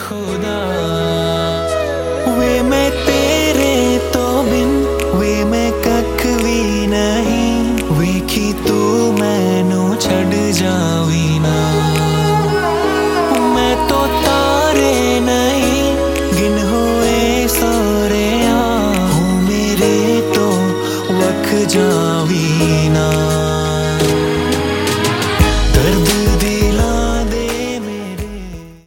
खुदा वे मैं तेरे तो बिन वे मैं कख भी नहीं वेखी तू मैनू छड़ जावी ना मैं तो तारे नहीं गिन होए सोरे हो मेरे तो वख जावी ना।